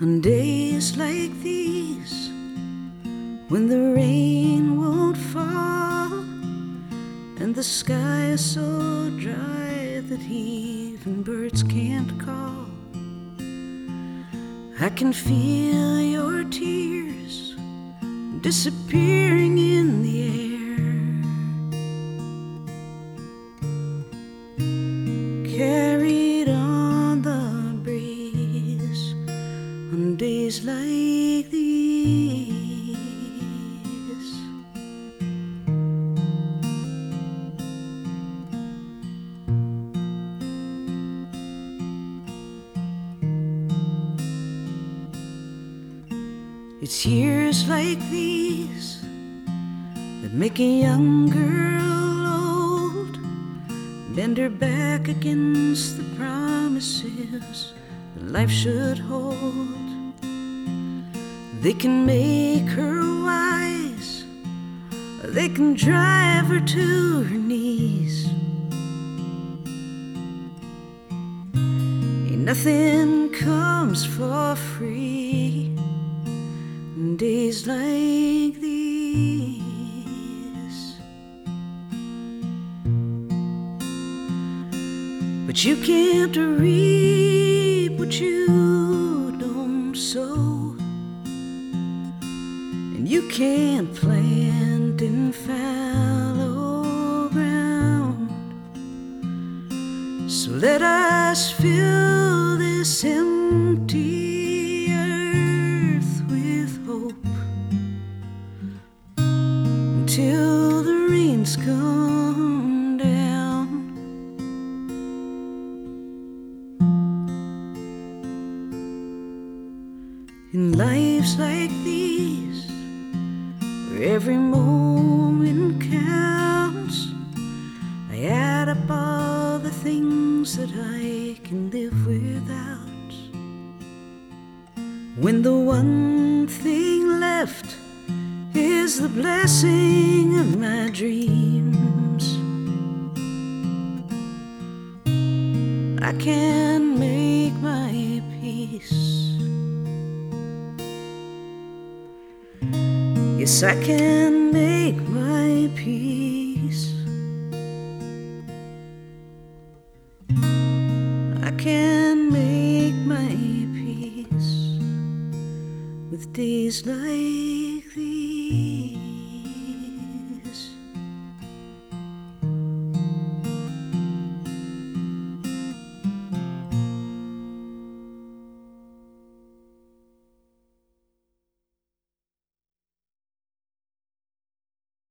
On days like these, when the rain won't fall and the sky is so dry that even birds can't call, I can feel your tears disappearing in the air, carried on the breeze on days like these. It's years like these that make a young girl old, bend her back against the promises that life should hold. They can make her wise, they can drive her to her knees. Ain't nothing comes for free in days like these. But you can't reap what you don't sow, and you can't plant in fallow ground. So let us fill this empty earth with hope until the rains come down. In lives like these, where every moment counts, I add up all the things that I can live without. When the one thing left is the blessing of my dreams, I can make my peace. Yes, I can make my peace. I can make my peace with days like these.